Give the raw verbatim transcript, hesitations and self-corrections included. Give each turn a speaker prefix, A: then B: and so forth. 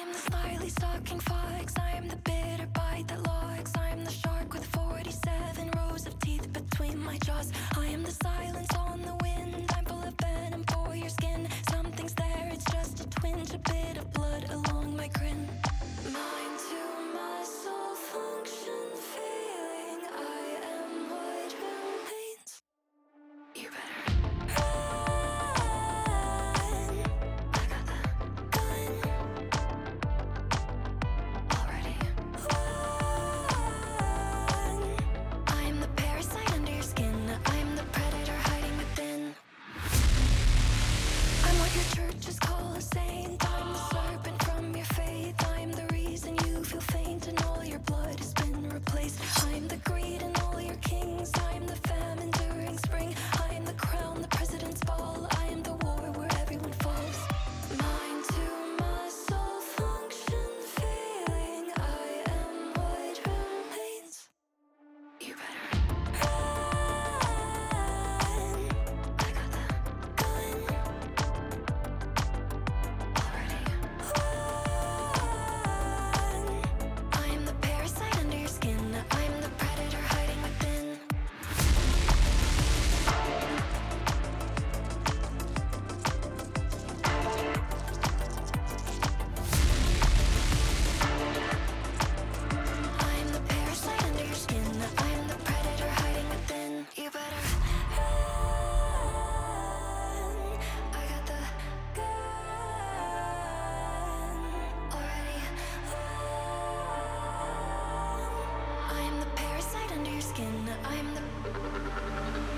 A: am the slyly stalking fox. I am the bitter bite that logs. I am the shark with forty-seven rows of teeth between my jaws. I am the silence on the wind. I'm full of venom for your skin. Something's there, it's just a twinge, a bit of blood along my grin. Mind to muscle function failing. I am what remains. You better run. I got the gun already. One. I am the parasite under your skin. I am the predator hiding within. I'm what your churches call a saint. I'm the serpent from your faith. I'm the reason you feel faint and all your blood has been replaced. I'm the greed in all your kings. I'm the famine during spring. I am the crown, the president's ball. I am the war where everyone falls. Mind to muscle function failing. I am what remains. You better run. I got the gun already. One. I am the parasite under your skin. I am the predator hiding within. I am the parasite under your skin. I am the predator hiding within. You better run. I got the gun already. One. I am the parasite under your skin. I am the